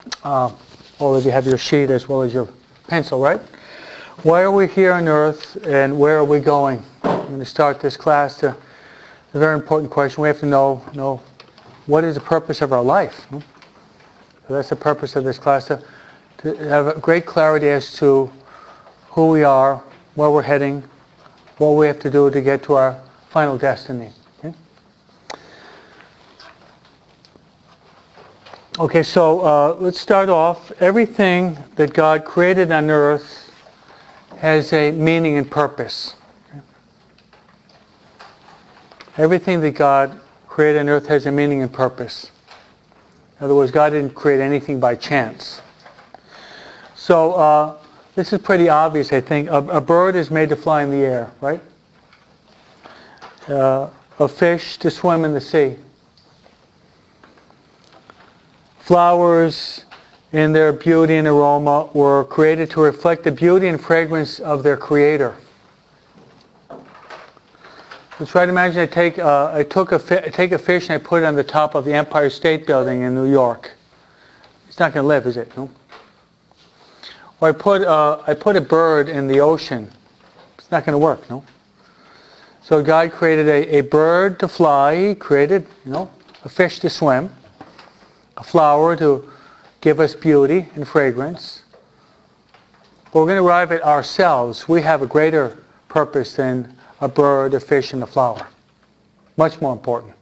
All of you have your sheet as well as your pencil, right? Why are we here on earth and where are we going? I'm going to start this class. A very important question. We have to know what is the purpose of our life. So that's the purpose of this class, to have a great clarity as to who we are, where we're heading, what we have to do to get to our final destiny. Okay, so let's start off. Everything that God created on earth has a meaning and purpose. Everything that God created on earth has a meaning and purpose. In other words, God didn't create anything by chance. So this is pretty obvious, I think. A bird is made to fly in the air, right? A fish to swim in the sea. Flowers, in their beauty and aroma, were created to reflect the beauty and fragrance of their creator. So try to imagine I take a fish and I put it on the top of the Empire State Building in New York. It's not going to live, is it? No. Or I put a bird in the ocean. It's not going to work, no. So God created a bird to fly. He created, a fish to swim, a flower to give us beauty and fragrance. But we're going to arrive at ourselves. We have a greater purpose than a bird, a fish, and a flower. Much more important.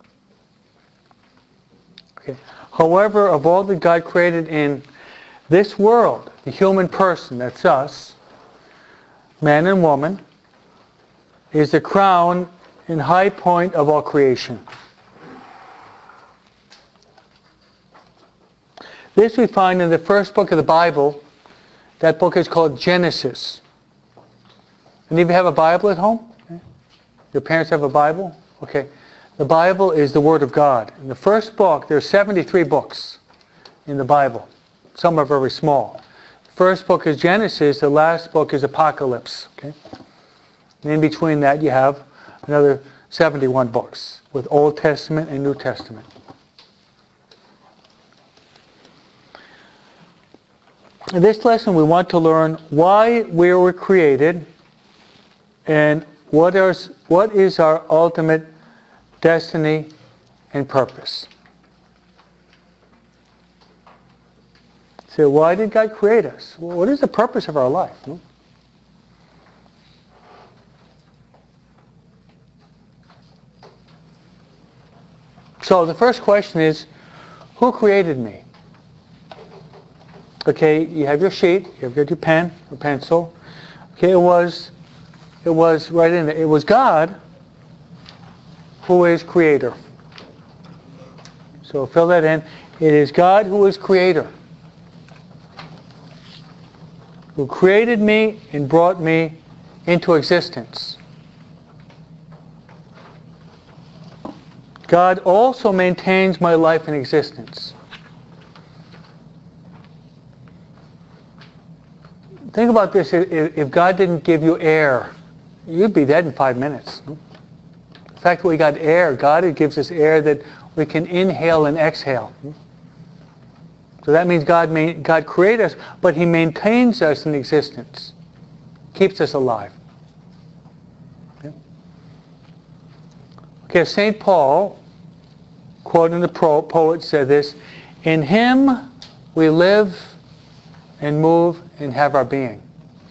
Okay. However, of all that God created in this world, the human person, that's us, man and woman, is the crown and high point of all creation. This we find in the first book of the Bible. That book is called Genesis. Any of you have a Bible at home? Your parents have a Bible? Okay. The Bible is the Word of God. In the first book, there are 73 books in the Bible. Some are very small. The first book is Genesis. The last book is Apocalypse. Okay. And in between that, you have another 71 books with Old Testament and New Testament. In this lesson, we want to learn why we were created and what is our ultimate destiny and purpose. So why did God create us? Well, what is the purpose of our life? So the first question is, who created me? Okay, you have your sheet, you've got your pen or pencil. Okay, it was right in there. It was God who is creator. So fill that in. It is God who is creator, who created me and brought me into existence. God also maintains my life in existence. Think about this. If God didn't give you air, you'd be dead in 5 minutes. The fact that we got air, God gives us air that we can inhale and exhale. So that means God created us, but He maintains us in existence, keeps us alive. Okay, St. Paul, quoting the poet, said this: "In Him we live and move and have our being."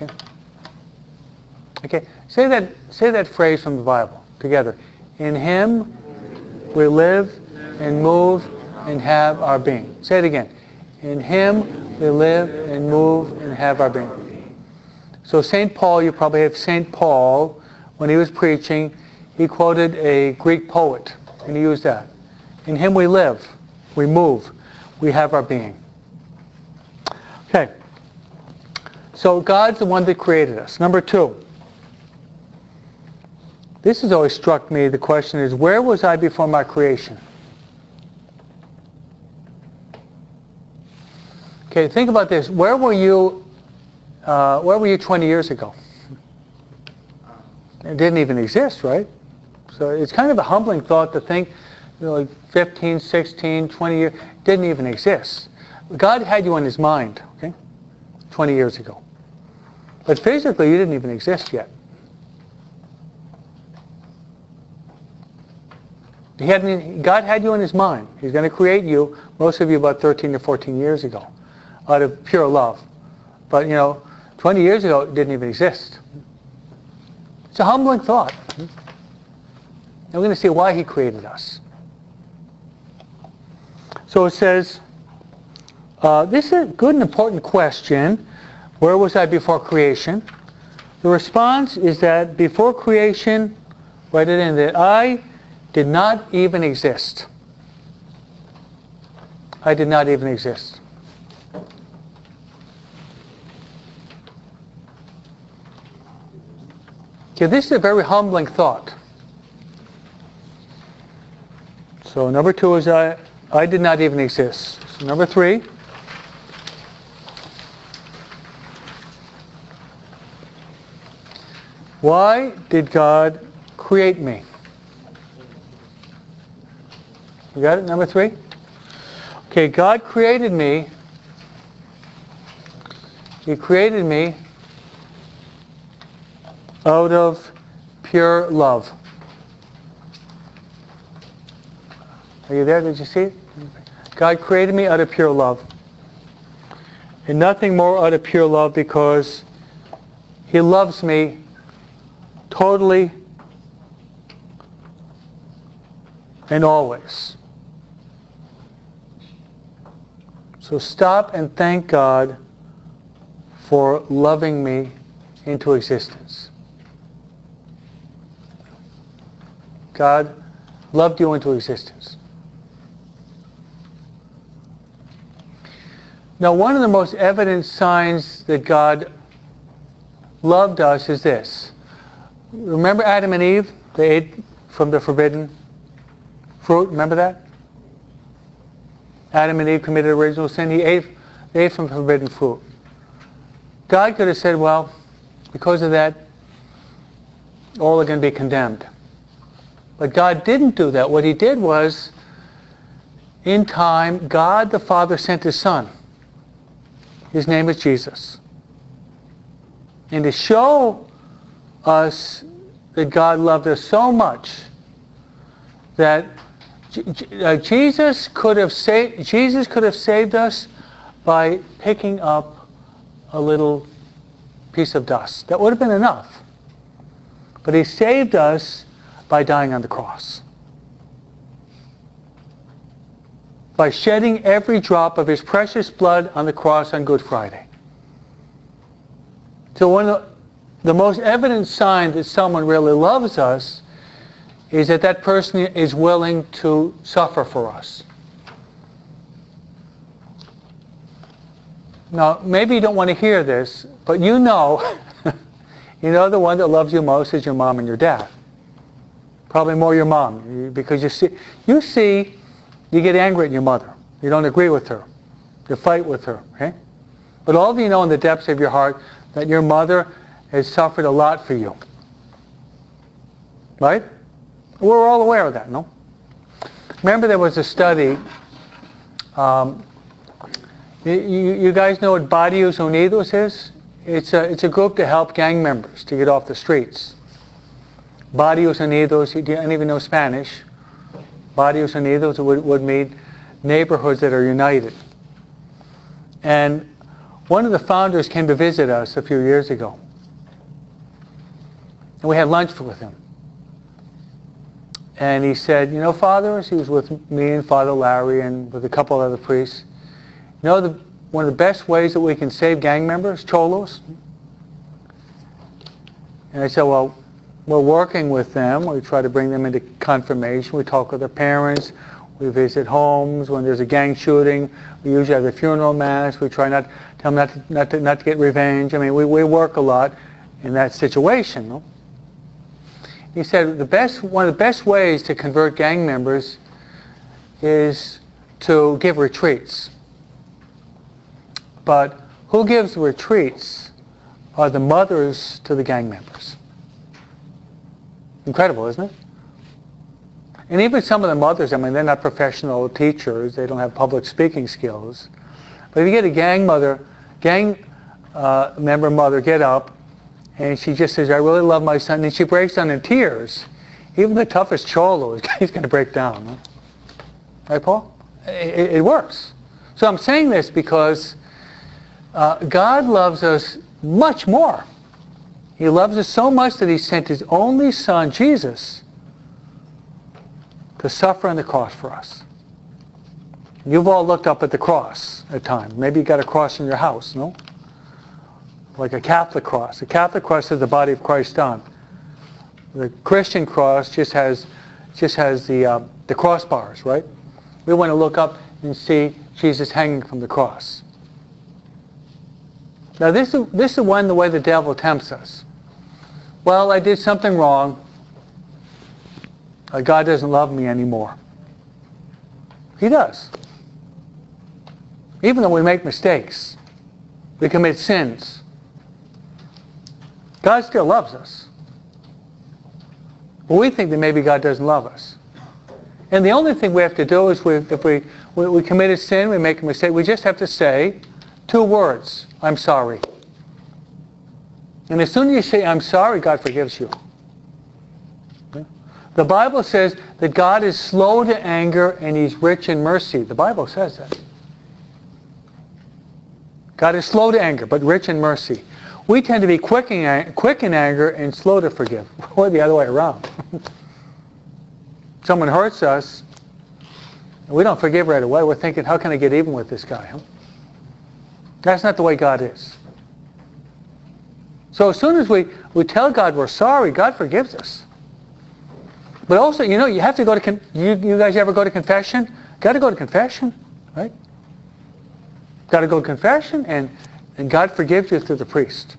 Okay, say that phrase from the Bible together. In Him we live and move and have our being. Say it again. In Him we live and move and have our being. So St. Paul, you probably have St. Paul, when he was preaching, he quoted a Greek poet, and he used that. In Him we live, we move, we have our being. Okay. So God's the one that created us. Number two. This has always struck me. The question is, where was I before my creation? Okay, think about this. Where were you 20 years ago? It didn't even exist, right? So it's kind of a humbling thought to think, like 15, 16, 20 years, didn't even exist. God had you in His mind, okay, 20 years ago. But physically, you didn't even exist yet. God had you in His mind. He's going to create you, most of you about 13 to 14 years ago, out of pure love. But, 20 years ago, it didn't even exist. It's a humbling thought. And we're going to see why He created us. So it says, this is a good and important question. Where was I before creation? The response is that before creation, write it in, that I did not even exist. I did not even exist. Okay, this is a very humbling thought. So number 2 is I did not even exist. So number 3. Why did God create me? You got it? Number 3? Okay, God created me. He created me out of pure love. Are you there? Did you see it? God created me out of pure love. And nothing more out of pure love, because He loves me totally and always. So stop and thank God for loving me into existence. God loved you into existence. Now, one of the most evident signs that God loved us is this. Remember Adam and Eve? They ate from the forbidden fruit. Remember that? Adam and Eve committed original sin. They ate from forbidden fruit. God could have said, well, because of that, all are going to be condemned. But God didn't do that. What He did was, in time, God the Father sent His Son. His name is Jesus. And to show us that God loved us so much that Jesus could have saved us by picking up a little piece of dust. That would have been enough. But He saved us by dying on the cross. By shedding every drop of His precious blood on the cross on Good Friday. So one of the most evident sign that someone really loves us is that that person is willing to suffer for us. Now, maybe you don't want to hear this, but you know the one that loves you most is your mom and your dad. Probably more your mom, because you get angry at your mother. You don't agree with her. You fight with her. Okay? But all of you know in the depths of your heart that your mother has suffered a lot for you. Right? We're all aware of that, no? Remember there was a study. You guys know what Barrios Unidos is? It's a group to help gang members to get off the streets. Barrios Unidos, you don't even know Spanish. Barrios Unidos would mean neighborhoods that are united. And one of the founders came to visit us a few years ago. And we had lunch with him. And he said, fathers, he was with me and Father Larry and with a couple other priests. One of the best ways that we can save gang members, cholos? And I said, well, we're working with them. We try to bring them into confirmation. We talk with their parents. We visit homes. When there's a gang shooting, we usually have a funeral mass. We try not to tell them not to get revenge. I mean, we work a lot in that situation. No? He said one of the best ways to convert gang members is to give retreats. But who gives retreats are the mothers to the gang members. Incredible, isn't it? And even some of the mothers, they're not professional teachers. They don't have public speaking skills. But if you get a gang member mother get up, and she just says, I really love my son, and she breaks down in tears, even the toughest cholo is going to break down. Huh? Right, Paul? It works. So I'm saying this because God loves us much more. He loves us so much that He sent His only Son, Jesus, to suffer on the cross for us. You've all looked up at the cross at times. Maybe you got a cross in your house, no? Like a Catholic cross. The Catholic cross has the body of Christ on. The Christian cross just has the crossbars, right? We want to look up and see Jesus hanging from the cross. Now this is the way the devil tempts us. Well, I did something wrong. God doesn't love me anymore. He does. Even though we make mistakes, we commit sins, God still loves us. But we think that maybe God doesn't love us. And the only thing we have to do is if we commit a sin, we make a mistake, we just have to say 2 words, I'm sorry. And as soon as you say, I'm sorry, God forgives you. The Bible says that God is slow to anger and He's rich in mercy. The Bible says that. God is slow to anger, but rich in mercy. We tend to be quick in anger and slow to forgive. Or the other way around. Someone hurts us, and we don't forgive right away. We're thinking, how can I get even with this guy? Huh? That's not the way God is. So as soon as we tell God we're sorry, God forgives us. But also, you have to go to, you guys ever go to confession? Got to go to confession, right? Got to go to confession, and God forgives you through the priest.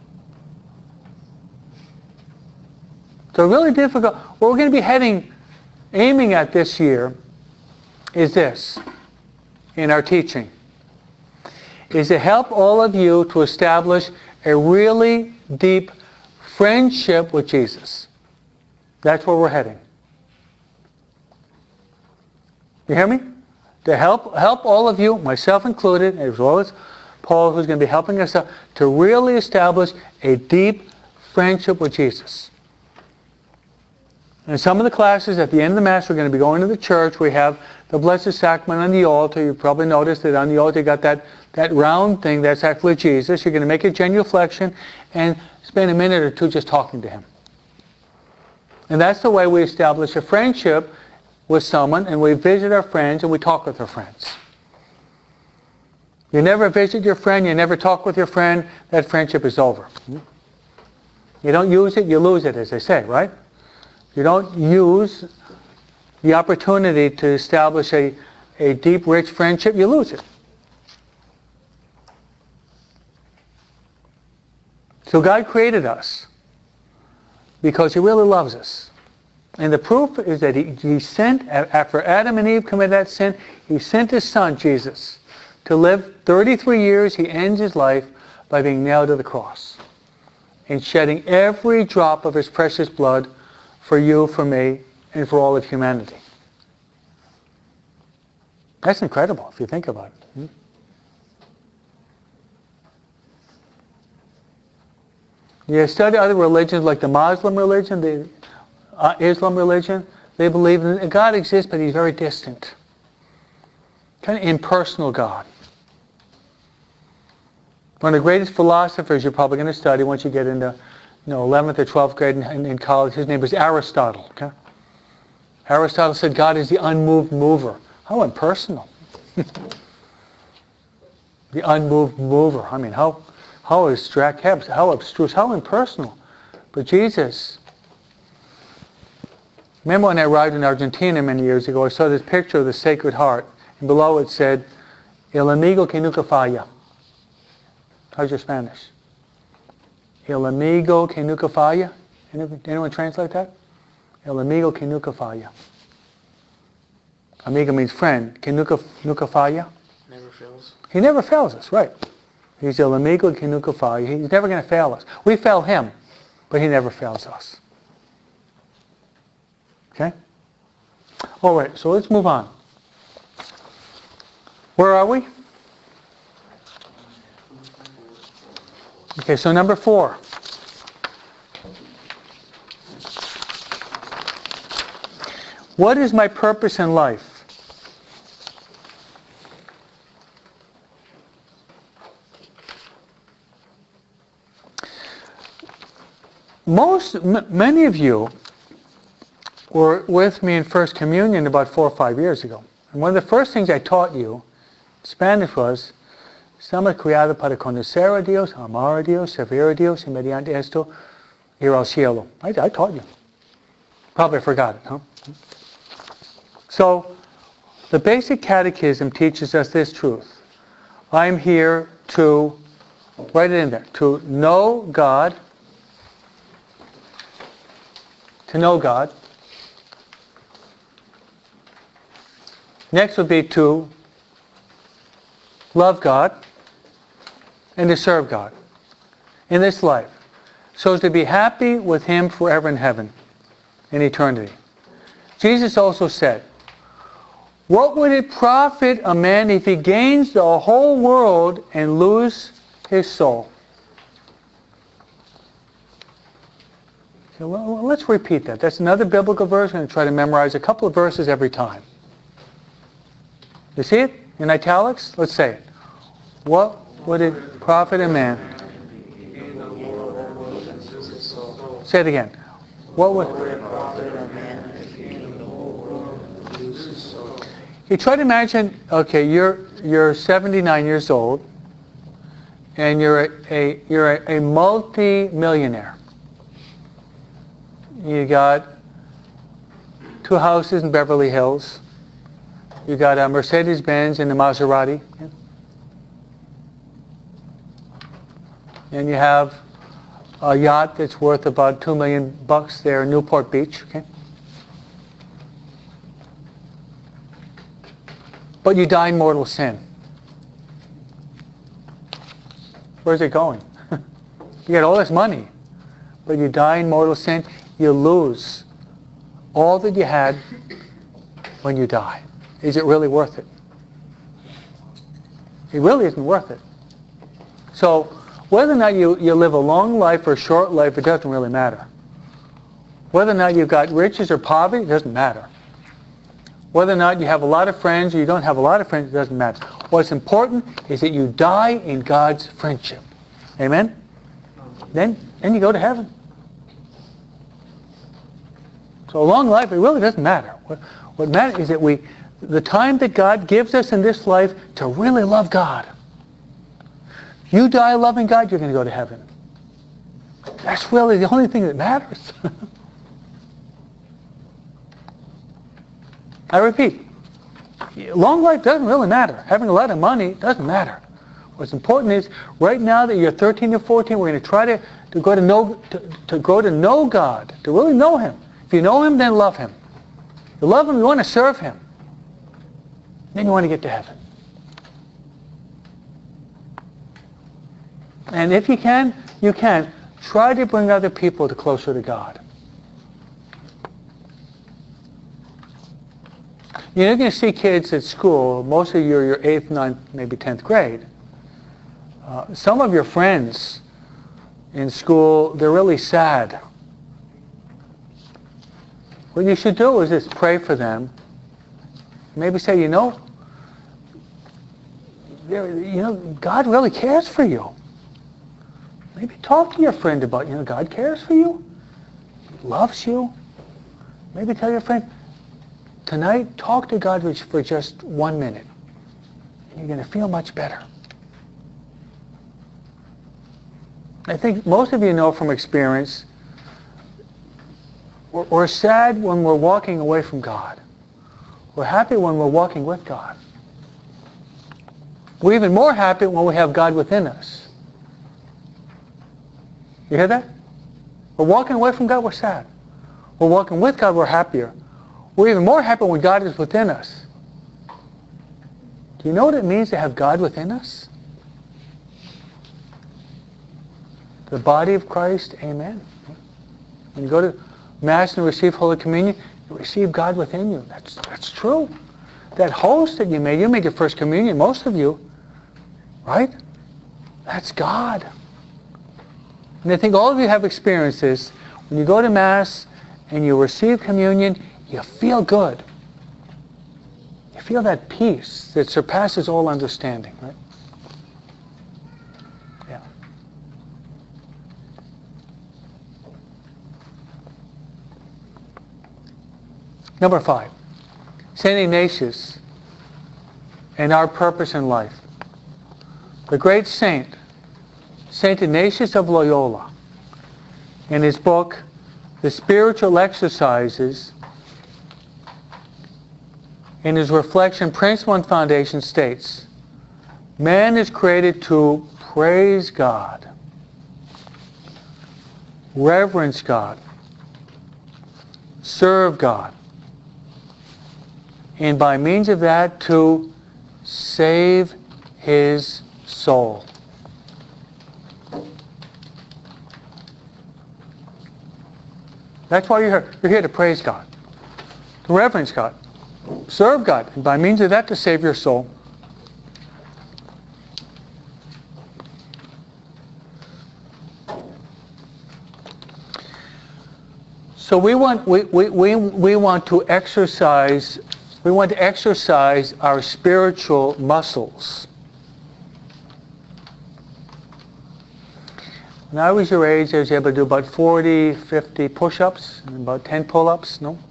So really difficult. What we're going to be aiming at this year is this, in our teaching, is to help all of you to establish a really deep friendship with Jesus. That's where we're heading. You hear me? To help all of you, myself included, as well as Paul, who's going to be helping us out, to really establish a deep friendship with Jesus. In some of the classes at the end of the Mass, we're going to be going to the church. We have the Blessed Sacrament on the altar. You probably noticed that on the altar you got that round thing. That's actually Jesus. You're going to make a genuflection and spend a minute or 2 just talking to Him. And that's the way we establish a friendship with someone, and we visit our friends and we talk with our friends. You never visit your friend, you never talk with your friend, that friendship is over. You don't use it, you lose it, as they say, right? You don't use the opportunity to establish a deep, rich friendship, you lose it. So God created us because He really loves us. And the proof is that He sent, after Adam and Eve committed that sin, He sent His Son, Jesus, to live 33 years. He ends His life by being nailed to the cross and shedding every drop of His precious blood for you, for me, and for all of humanity. That's incredible if you think about it. You study other religions like the Muslim religion, the Islam religion. They believe that God exists, but He's very distant. Kind of impersonal God. One of the greatest philosophers you're probably going to study once you get into 11th or 12th grade in college, his name was Aristotle. Okay? Aristotle said God is the unmoved mover. How impersonal. The unmoved mover. I mean, how abstract, how abstruse, how impersonal. But Jesus, remember when I arrived in Argentina many years ago, I saw this picture of the Sacred Heart, and below it said, El amigo que nunca falla. How's your Spanish? El amigo que nunca falla. Anyone translate that? El amigo que nunca falla. Amigo means friend. Que nunca falla. Never fails. He never fails us, right. He's el amigo que nunca falla. He's never going to fail us. We fail Him, but He never fails us. Okay? All right, so let's move on. Where are we? Okay, so number 4. What is my purpose in life? Many of you were with me in First Communion about 4 or 5 years ago. And one of the first things I taught you in Spanish was, estamos criados para conocer a Dios, amar a Dios, servir a Dios, y mediante esto ir al cielo. I taught you. Probably forgot it, huh? So, the basic catechism teaches us this truth. I'm here to, write it in there, to know God, Next would be to love God and to serve God in this life, so as to be happy with Him forever in heaven, in eternity. Jesus also said, what would it profit a man if he gains the whole world and lose his soul? Okay, well, let's repeat that. That's another biblical verse. I'm going to try to memorize a couple of verses every time. You see it in italics? Let's say it. What would it profit a man? Say it again. What would it profit a man if he gained the whole world and lose his soul? You try to imagine, okay, you're 79 years old and you're a multi-millionaire. You got 2 houses in Beverly Hills. You got a Mercedes-Benz and a Maserati. Yeah. And you have a yacht that's worth about $2 million there in Newport Beach. Okay. But you die in mortal sin. Where's it going? You got all this money, but you die in mortal sin. You lose all that you had when you die. Is it really worth it? It really isn't worth it. So whether or not you live a long life or a short life, it doesn't really matter. Whether or not you've got riches or poverty, it doesn't matter. Whether or not you have a lot of friends or you don't have a lot of friends, it doesn't matter. What's important is that you die in God's friendship. Amen? Then you go to heaven. So a long life, it really doesn't matter. What matters is that the time that God gives us in this life to really love God. If you die loving God, you're going to go to heaven. That's really the only thing that matters. I repeat, long life doesn't really matter. Having a lot of money doesn't matter. What's important is, right now that you're 13 or 14, we're going to try to grow to know God, to really know Him. If you know Him, then love Him. You love Him, you want to serve Him. Then you want to get to heaven. And if you can, try to bring other people closer to God. You're going to see kids at school, most of you are your 8th, 9th, maybe 10th grade. Some of your friends in school, they're really sad. What you should do is just pray for them. Maybe say, God really cares for you. Maybe talk to your friend about, God cares for you. He loves you. Maybe tell your friend, tonight, talk to God for just 1 minute. You're going to feel much better. I think most of you know from experience, we're sad when we're walking away from God. We're happy when we're walking with God. We're even more happy when we have God within us. You hear that? We're walking away from God, we're sad. We're walking with God, we're happier. We're even more happy when God is within us. Do you know what it means to have God within us? The body of Christ, amen. When you go to Mass and receive Holy Communion, you receive God within you. That's true. That host that you made your First Communion, most of you, right? That's God. And I think all of you have experienced this. When you go to Mass and you receive communion, you feel good. You feel that peace that surpasses all understanding, right? Yeah. Number 5, St. Ignatius and our purpose in life. The great saint, St. Ignatius of Loyola, in his book, The Spiritual Exercises, in his reflection, Principle and Foundation, states, man is created to praise God, reverence God, serve God, and by means of that to save his soul. That's why you're here. You're here to praise God, to reverence God, serve God, and by means of that to save your soul. So we want to exercise our spiritual muscles. When I was your age, I was able to do about 40, 50 push-ups and about 10 pull-ups, no?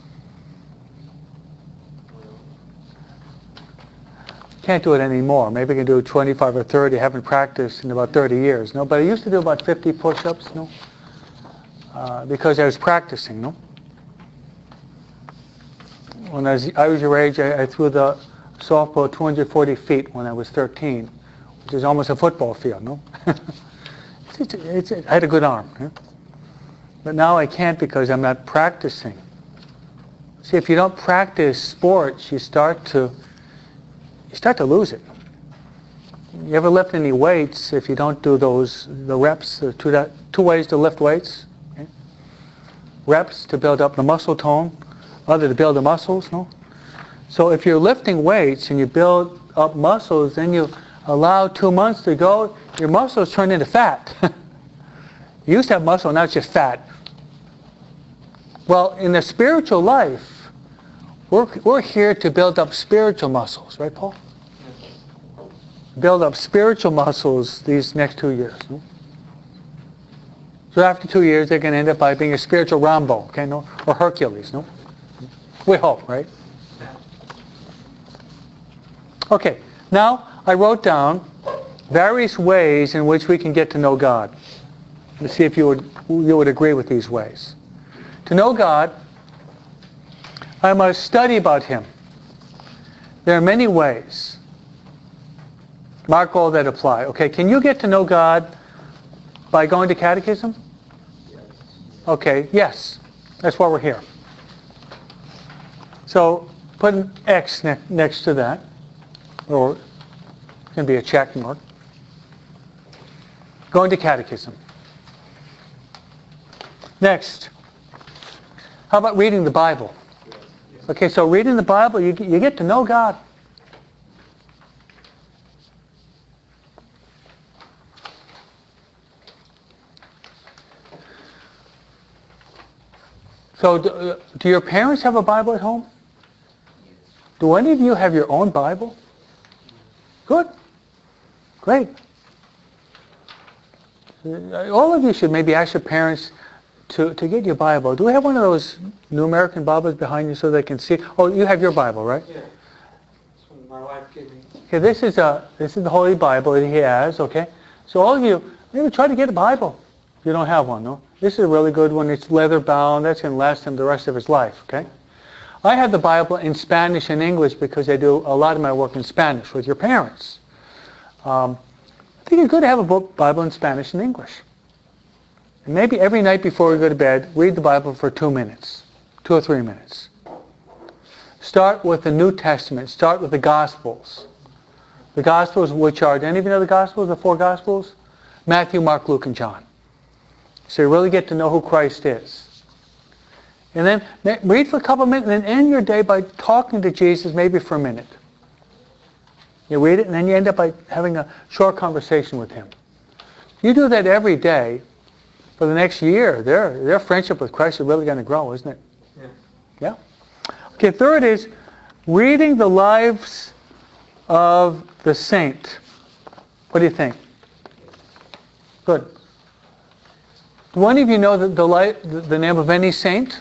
Can't do it anymore. Maybe I can do 25 or 30. I haven't practiced in about 30 years, no? But I used to do about 50 push-ups, no? Because I was practicing, no? When I was your age, I threw the softball 240 feet when I was 13, which is almost a football field, no? I had a good arm. Yeah? But now I can't because I'm not practicing. See, if you don't practice sports, you start to lose it. You ever lift any weights if you don't do the reps, two ways to lift weights? Okay? Reps to build up the muscle tone, other to build the muscles, no? So if you're lifting weights and you build up muscles, then you allow 2 months to go, your muscles turn into fat. You used to have muscle, now it's just fat. Well, in the spiritual life, we're here to build up spiritual muscles, right, Paul? Build up spiritual muscles these next 2 years. No? So after 2 years, they're going to end up by being a spiritual Rambo, okay, no, or Hercules, no? We hope, right? Okay, now I wrote down various ways in which we can get to know God. Let's see if you would agree with these ways. To know God, I must study about Him. There are many ways. Mark all that apply. Okay, can you get to know God by going to catechism? Okay, yes. That's why we're here. So put an X next to that, or it can be a check mark. Going to catechism. Next, how about reading the Bible? Okay, so reading the Bible, you get to know God. So do your parents have a Bible at home? Do any of you have your own Bible? Good. Great. All of you should maybe ask your parents to get your Bible. Do we have one of those New American Bibles behind you so they can see? Oh, you have your Bible, right? Yeah. That's what my wife gave me. Okay, this is the Holy Bible that he has, okay? So all of you, maybe try to get a Bible if you don't have one, no? This is a really good one. It's leather bound. That's going to last him the rest of his life, okay? I have the Bible in Spanish and English because I do a lot of my work in Spanish with your parents. I think it's good to have a Bible in Spanish and English. And maybe every night before we go to bed, read the Bible for 2 minutes, 2 or 3 minutes. Start with the New Testament. Start with the Gospels. The Gospels, which are, do any of you know the Gospels, the 4 Gospels? Matthew, Mark, Luke, and John. So you really get to know who Christ is. And then read for a couple of minutes and then end your day by talking to Jesus maybe for a minute. You read it, and then you end up by having a short conversation with him. You do that every day for the next year. Their friendship with Christ is really going to grow, isn't it? Yeah. Yeah? Okay, third is reading the lives of the saint. What do you think? Good. Do any of you know the name of any saint?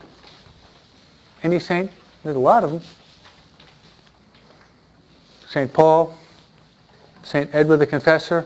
Any saint? There's a lot of them. St. Paul, St. Edward the Confessor.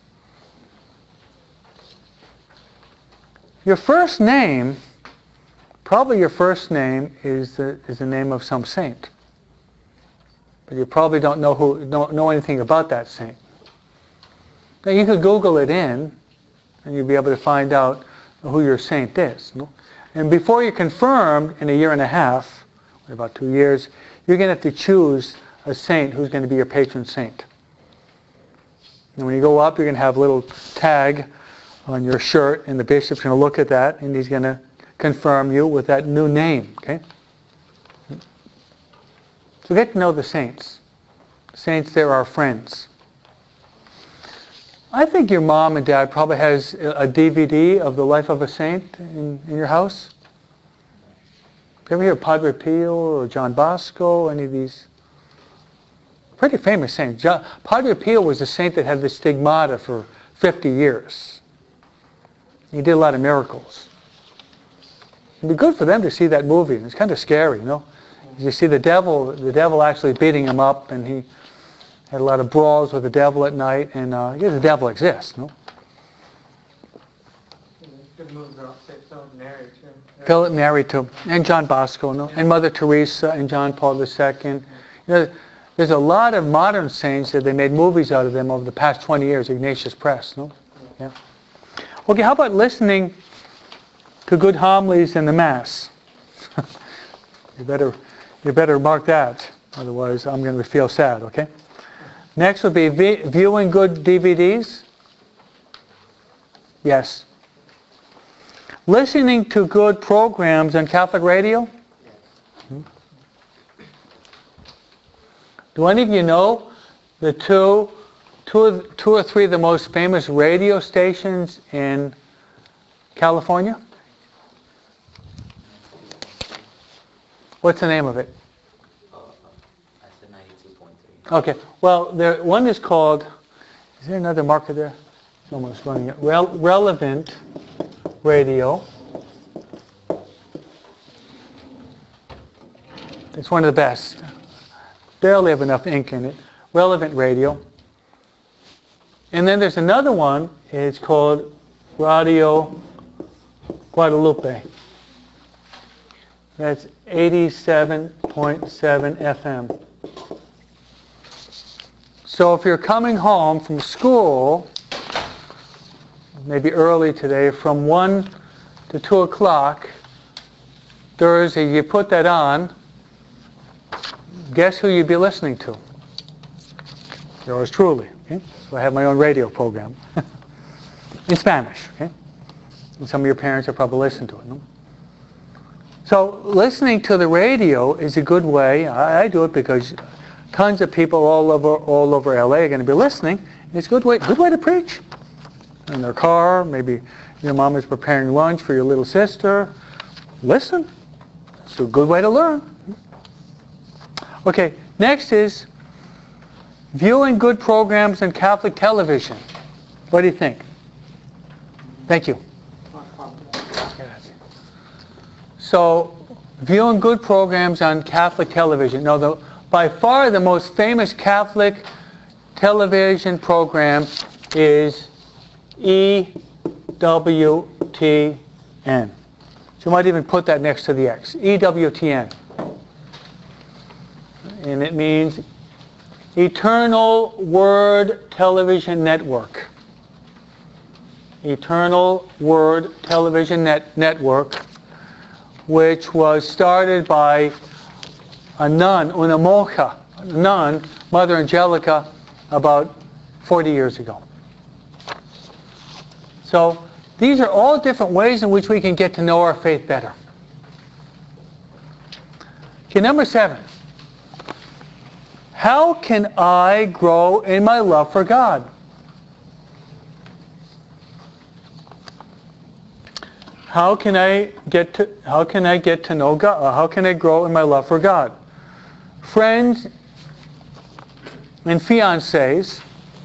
Your first name, probably your first name is the name of some saint. But you probably don't know anything about that saint. Now you could Google it and you'll be able to find out who your saint is. And before you're confirmed in a year and a half, or about 2 years, you're going to have to choose a saint who's going to be your patron saint. And when you go up, you're going to have a little tag on your shirt, and the bishop's going to look at that, and he's going to confirm you with that new name. Okay? So get to know the saints. Saints, they're our friends. I think your mom and dad probably has a DVD of the life of a saint in your house. You ever hear of Padre Pio or John Bosco, any of these pretty famous saints? Padre Pio was a saint that had the stigmata for 50 years. He did a lot of miracles. It'd be good for them to see that movie. It's kind of scary, you know. You see the devil actually beating him up, and he had a lot of brawls with the devil at night, and the devil exists, no? Good movies about Philip and Mary, too. Philip and Mary, too. And John Bosco, no? And Mother Teresa and John Paul II. You know, there's a lot of modern saints that they made movies out of them over the past 20 years, Ignatius Press, no? Yeah. Okay, how about listening to good homilies in the Mass? You better mark that, otherwise I'm going to feel sad, okay? Next would be viewing good DVDs. Yes. Listening to good programs on Catholic radio. Do any of you know the two or three of the most famous radio stations in California? What's the name of it? I said 92.3. Okay. Well, one is called, is there another marker there? It's almost running it. Relevant Radio. It's one of the best. Barely have enough ink in it. Relevant Radio. And then there's another one. It's called Radio Guadalupe. That's 87.7 FM. So if you're coming home from school, maybe early today, from 1 to 2 o'clock, Thursday, you put that on, guess who you'd be listening to? Yours truly. Okay? So I have my own radio program in Spanish. Okay? And some of your parents have probably listened to it. No? So listening to the radio is a good way. I do it because tons of people all over LA are going to be listening. It's a good way to preach. In their car, maybe your mom is preparing lunch for your little sister. Listen. It's a good way to learn. Okay, next is viewing good programs on Catholic television. What do you think? Thank you. So, viewing good programs on Catholic television. Now, by far the most famous Catholic television program is EWTN. So you might even put that next to the X. EWTN. And it means Eternal Word Television Network. Eternal Word Television Network, which was started by a nun, una monja, nun, Mother Angelica, about 40 years ago. So these are all different ways in which we can get to know our faith better. Okay, number 7. How can I grow in my love for God? How can I get to know God? How can I grow in my love for God? Friends and fiancés,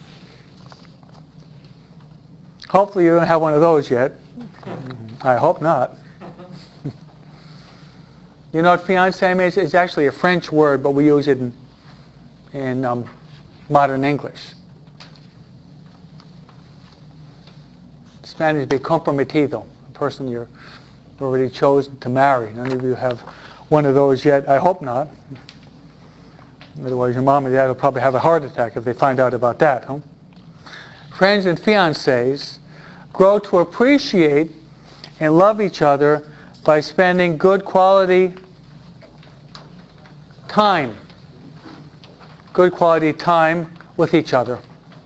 hopefully you don't have one of those yet. I hope not. You know what fiancé means? It's actually a French word, but we use it in modern English. Spanish would be comprometido, a person you're already chosen to marry. None of you have one of those yet. I hope not. Otherwise your mom and dad will probably have a heart attack if they find out about that. Huh? Friends and fiancés grow to appreciate and love each other by spending good quality time. Good quality time with each other.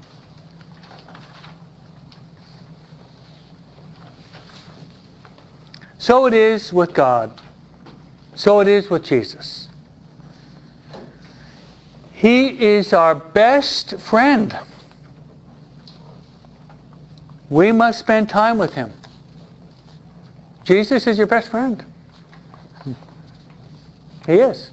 So it is with God. So it is with Jesus. He is our best friend. We must spend time with Him. Jesus is your best friend. He is.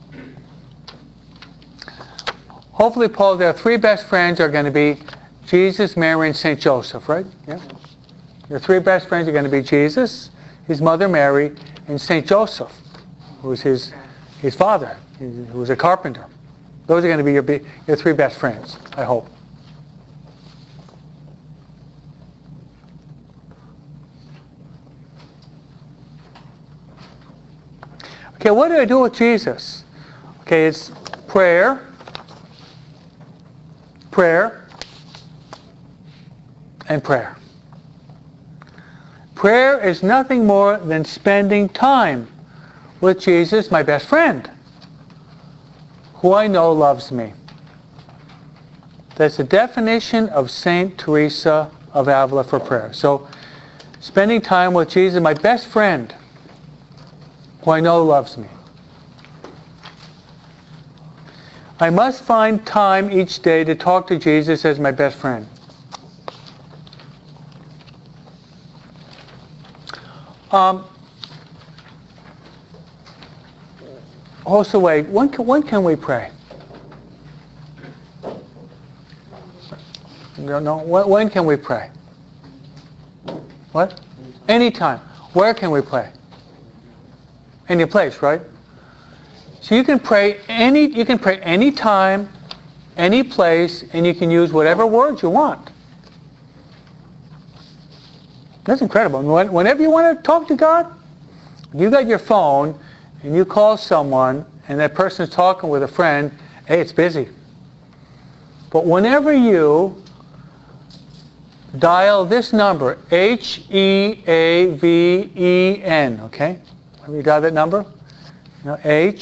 Hopefully, Paul, their three best friends are going to be Jesus, Mary, and St. Joseph, right? Yeah. Your three best friends are going to be Jesus, his mother Mary, and St. Joseph, who was his father, who was a carpenter. Those are going to be your three best friends, I hope. Okay, what do I do with Jesus? Okay, it's prayer, and prayer. Prayer is nothing more than spending time with Jesus, my best friend, who I know loves me. That's the definition of St. Teresa of Avila for prayer. So, spending time with Jesus, my best friend, who I know loves me. I must find time each day to talk to Jesus as my best friend. Also, wait, when can we pray? No, when can we pray? What? Anytime. Where can we pray? Any place, right? So you can pray any time, any place, and you can use whatever words you want. That's incredible. Whenever you want to talk to God, you got your phone and you call someone and that person is talking with a friend, hey, it's busy. But whenever you dial this number, H-E-A-V-E-N, okay? Have you dialed that number? No,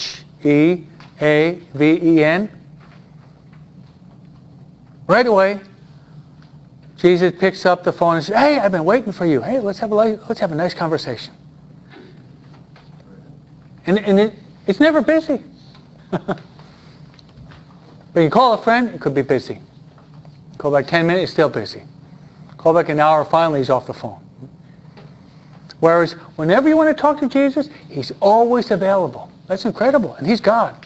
H-E-A-V-E-N. Right away, Jesus picks up the phone and says, hey, I've been waiting for you. Hey, let's have a nice conversation. And it's never busy. But you call a friend, it could be busy. Call back 10 minutes, it's still busy. Call back an hour, finally he's off the phone. Whereas whenever you want to talk to Jesus, He's always available. That's incredible. And He's God.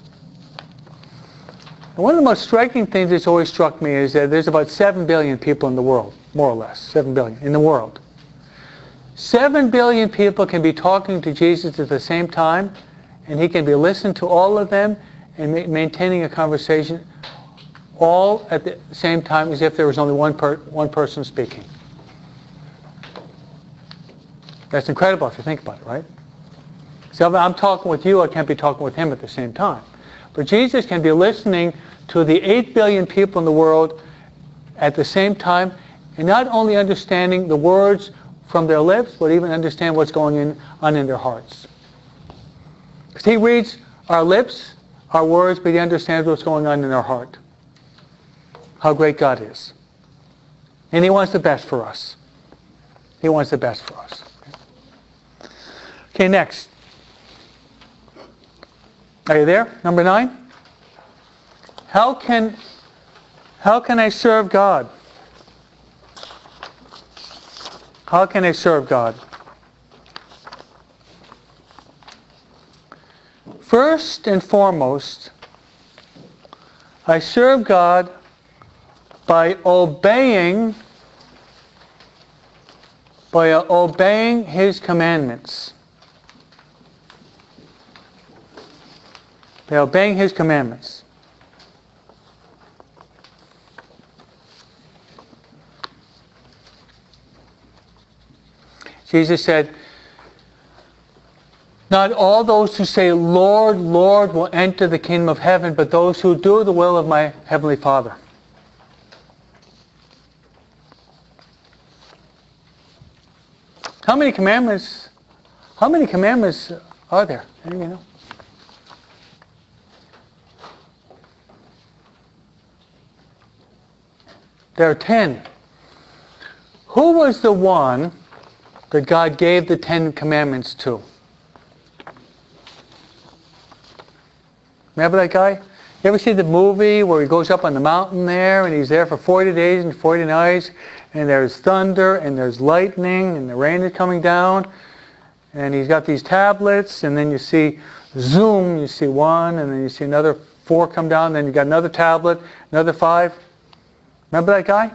And one of the most striking things that's always struck me is that there's about 7 billion people in the world, more or less, 7 billion in the world. 7 billion people can be talking to Jesus at the same time, and He can be listening to all of them and maintaining a conversation all at the same time as if there was only one person speaking. That's incredible if you think about it, right? So if I'm talking with you, I can't be talking with Him at the same time. But Jesus can be listening to the 8 billion people in the world at the same time, and not only understanding the words from their lips, but even understand what's going on in their hearts. Because He reads our lips, our words, but He understands what's going on in our heart. How great God is. And He wants the best for us. He wants the best for us. Okay, next. Are you there? Number 9? How can I serve God? How can I serve God? First and foremost, I serve God by obeying His commandments. By obeying His commandments. Jesus said, not all those who say, Lord, Lord, will enter the kingdom of heaven, but those who do the will of my heavenly Father. How many commandments are there? Any of you know? There are 10. Who was the one that God gave the 10 commandments to? Remember that guy? You ever see the movie where he goes up on the mountain there and he's there for 40 days and 40 nights and there's thunder and there's lightning and the rain is coming down and he's got these tablets and then you see zoom, you see one and then you see another 4 come down, then you got another tablet, another 5. Remember that guy?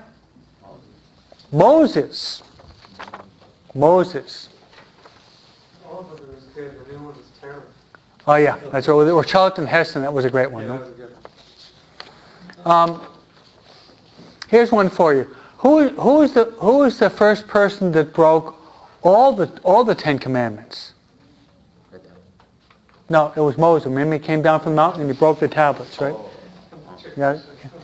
Moses. Moses. All of it was good. The new one was terrible. Oh yeah, that's right. Or Charlton Heston, that was a great one. Yeah, No? that was good. Here's one for you. Who is the first person that broke all the 10 commandments? No, it was Moses. Remember, he came down from the mountain and he broke the tablets, right? Yeah.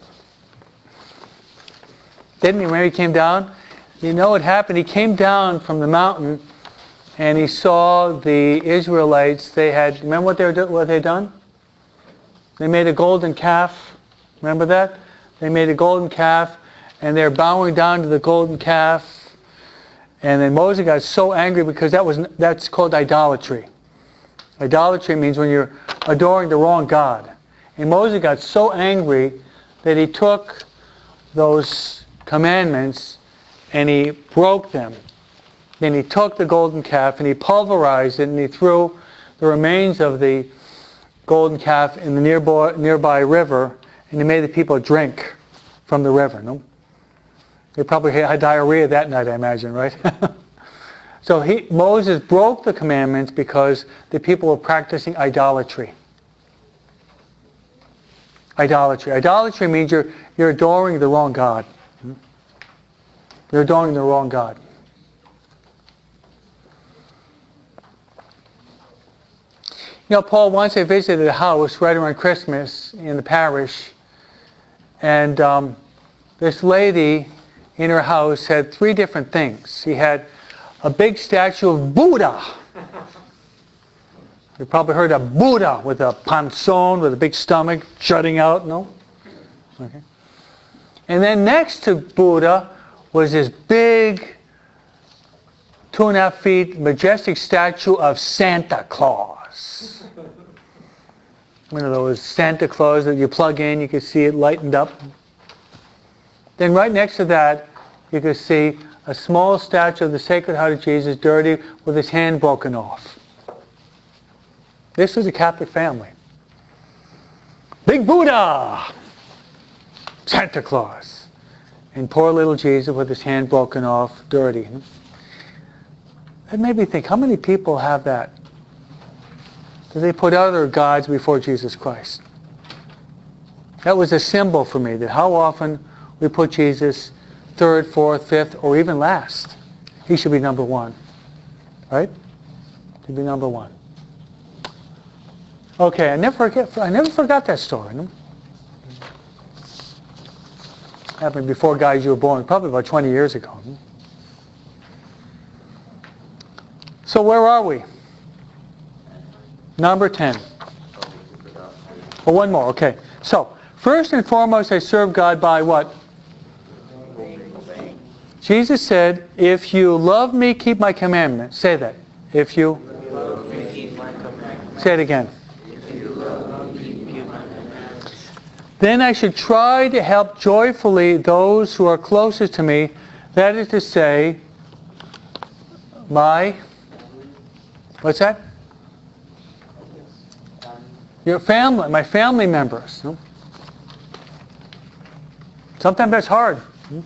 Didn't he? When he came down, you know what happened? He came down from the mountain, and he saw the Israelites. They had. Remember what they done? They made a golden calf. Remember that? They made a golden calf, and they're bowing down to the golden calf. And then Moses got so angry because that's called idolatry. Idolatry means when you're adoring the wrong God. And Moses got so angry that he took those commandments and he broke them. Then he took the golden calf and he pulverized it and he threw the remains of the golden calf in the nearby river and he made the people drink from the river. No? They probably had diarrhea that night, I imagine, right? So Moses broke the commandments because the people were practicing idolatry. Idolatry. Idolatry means you're adoring the wrong God. You're adoring the wrong God. You know, Paul, once I visited a house right around Christmas in the parish, and this lady in her house had 3 different things. She had a big statue of Buddha. You probably heard of Buddha with a panzone, with a big stomach jutting out, no? Okay. And then next to Buddha was this big 2.5 feet majestic statue of Santa Claus. One of those Santa Claus that you plug in, you can see it lightened up. Then right next to that, you can see a small statue of the Sacred Heart of Jesus, dirty, with his hand broken off. This was a Catholic family. Big Buddha! Santa Claus. And poor little Jesus with his hand broken off, dirty. It made me think, how many people have that? Do they put other gods before Jesus Christ? That was a symbol for me, that how often we put Jesus 3rd, 4th, 5th, or even last. He should be number 1. Right? He should be number 1. Okay, I never forgot that story. No? Happened before, guys, you were born, probably about 20 years ago. So where are we? Number 10. Oh, one more, okay. So, first and foremost, I serve God by what? Jesus said, if you love me, keep my commandments. Say that. If you love me, keep my commandments. Say it again. If you love me, keep my commandments. Then I should try to help joyfully those who are closest to me, that is to say, what's that? Your family, my family members. Sometimes that's hard.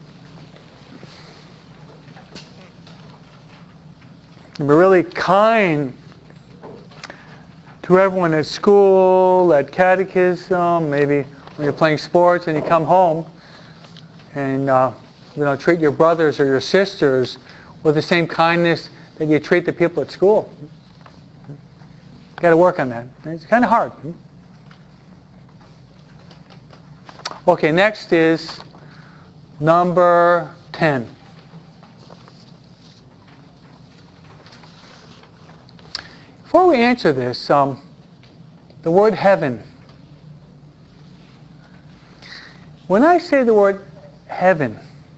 Be really kind to everyone at school, at catechism, maybe when you're playing sports and you come home, and treat your brothers or your sisters with the same kindness that you treat the people at school. Got to work on that. It's kind of hard. Okay, next is number 10. Before we answer this, the word heaven. When I say the word heaven,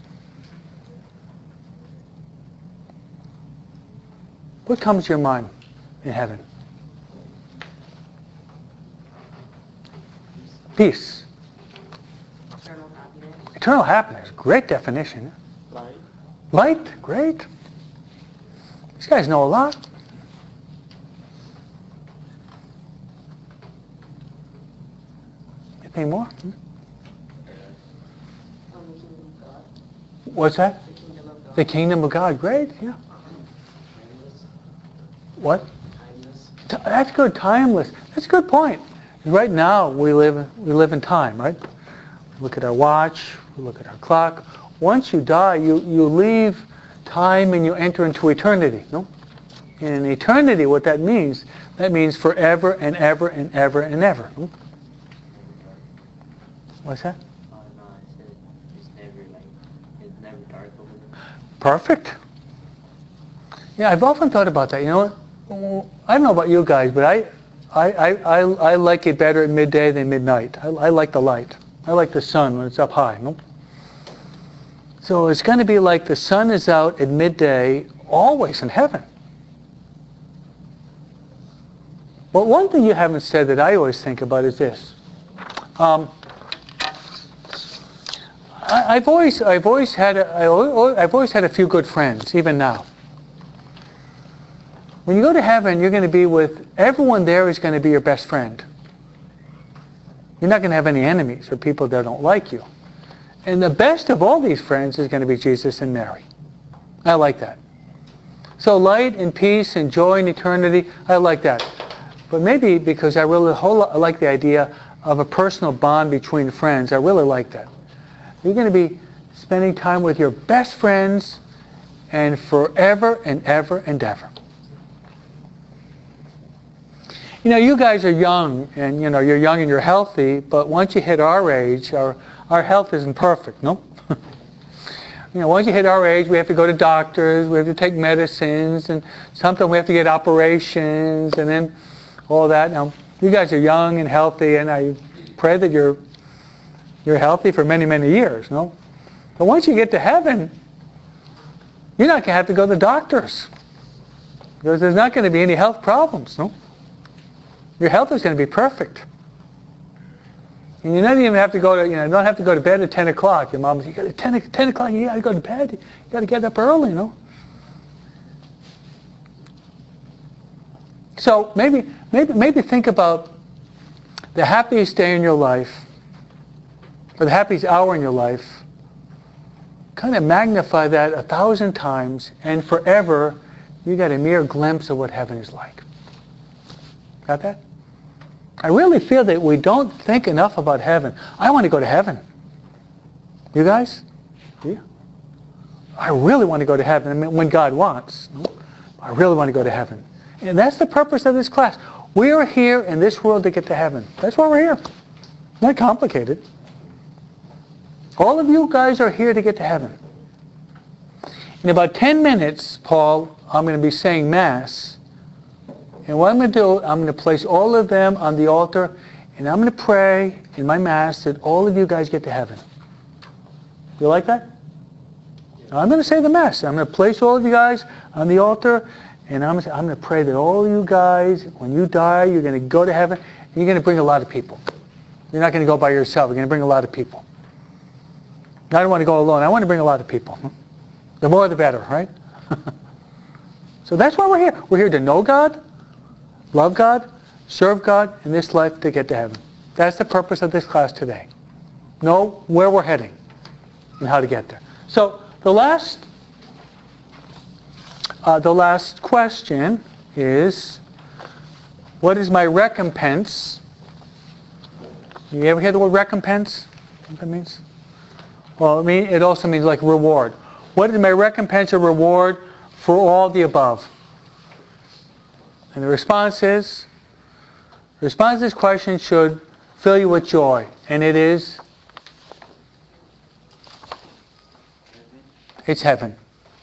what comes to your mind in heaven? Peace. Eternal happiness. Eternal happiness. Great definition. Light. Light. Great. These guys know a lot. Anything more? The kingdom of God. What's that? The kingdom of God. The kingdom of God. Great. Yeah. Timeless. What? Timeless. That's good. Timeless. That's a good point. Right now we live in time, right? We look at our watch. We look at our clock. Once you die, you leave time and you enter into eternity. No? In eternity, what that means forever and ever and ever and ever. No? What's that? Oh no, I said it's never dark over there. Perfect. Yeah, I've often thought about that. You know what? I don't know about you guys, but I like it better at midday than midnight. I like the light. I like the sun when it's up high. No? So it's going to be like the sun is out at midday, always in heaven. But one thing you haven't said that I always think about is this. I've always had a few good friends, even now. When you go to heaven, you're going to be with everyone there is going to be your best friend. You're not going to have any enemies or people that don't like you. And the best of all these friends is going to be Jesus and Mary. I like that. So light and peace and joy and eternity, I like that. But maybe because I like the idea of a personal bond between friends, I really like that. You're going to be spending time with your best friends and forever and ever and ever. You know, you guys are young, and you're young and you're healthy, but once you hit our age, our health isn't perfect, no? Once you hit our age, we have to go to doctors, we have to take medicines, and sometimes we have to get operations, and then all that. Now, you guys are young and healthy, and I pray that you're healthy for many, many years, no? But once you get to heaven, you're not going to have to go to the doctors, because there's not going to be any health problems, no? Your health is going to be perfect. And you don't even have to go to, don't have to go to bed at 10 o'clock. Your mom says, you got at 10 o'clock, you got to go to bed. You got to get up early, So maybe think about the happiest day in your life, or the happiest hour in your life. Kind of magnify that 1,000 times, and forever, you got a mere glimpse of what heaven is like. Got that? I really feel that we don't think enough about heaven. I want to go to heaven. You guys? Yeah. I really want to go to heaven. I mean, when God wants. I really want to go to heaven. And that's the purpose of this class. We are here in this world to get to heaven. That's why we're here. Not complicated. All of you guys are here to get to heaven. In about 10 minutes, Paul, I'm going to be saying Mass. And what I'm going to do, I'm going to place all of them on the altar, and I'm going to pray in my Mass that all of you guys get to heaven. You like that? I'm going to say the Mass. I'm going to place all of you guys on the altar, and I'm going to pray that all of you guys, when you die, you're going to go to heaven, and you're going to bring a lot of people. You're not going to go by yourself. You're going to bring a lot of people. I don't want to go alone. I want to bring a lot of people. The more the better, right? So that's why we're here. We're here to know God, love God, serve God in this life to get to heaven. That's the purpose of this class today. Know where we're heading and how to get there. So the last question is, what is my recompense? You ever hear the word recompense? What that means? Well, it also means like reward. What is my recompense or reward for all the above? And the response to this question should fill you with joy. And it is? It's heaven.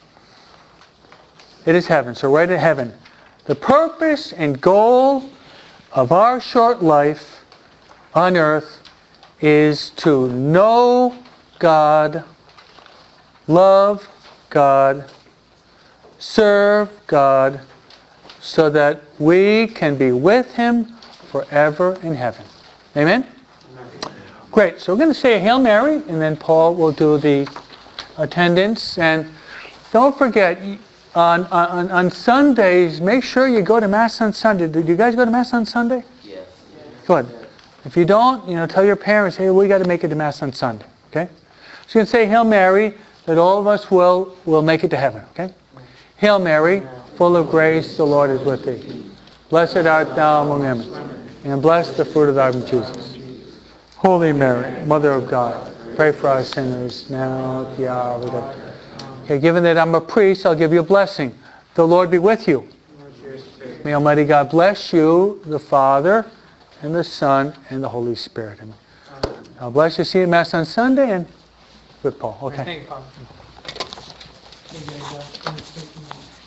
It is heaven. So right at heaven. The purpose and goal of our short life on earth is to know God, love God, serve God, so that we can be with Him forever in heaven. Amen? Great. So we're going to say a Hail Mary, and then Paul will do the attendance. And don't forget, on Sundays, make sure you go to Mass on Sunday. Do you guys go to Mass on Sunday? Yes. Good. If you don't, tell your parents, hey, we got to make it to Mass on Sunday. Okay? So you can say Hail Mary, that all of us will make it to heaven. Okay? Hail Mary, full of grace, the Lord is with thee. Blessed art thou among women, and blessed the fruit of thy womb, Jesus. Holy Mary, Mother of God, pray for us sinners now at the hour of death. Okay, given that I'm a priest, I'll give you a blessing. The Lord be with you. May Almighty God bless you, the Father, and the Son, and the Holy Spirit. I'll bless you. See you at Mass on Sunday, and with Paul. Okay. Thank you, Father.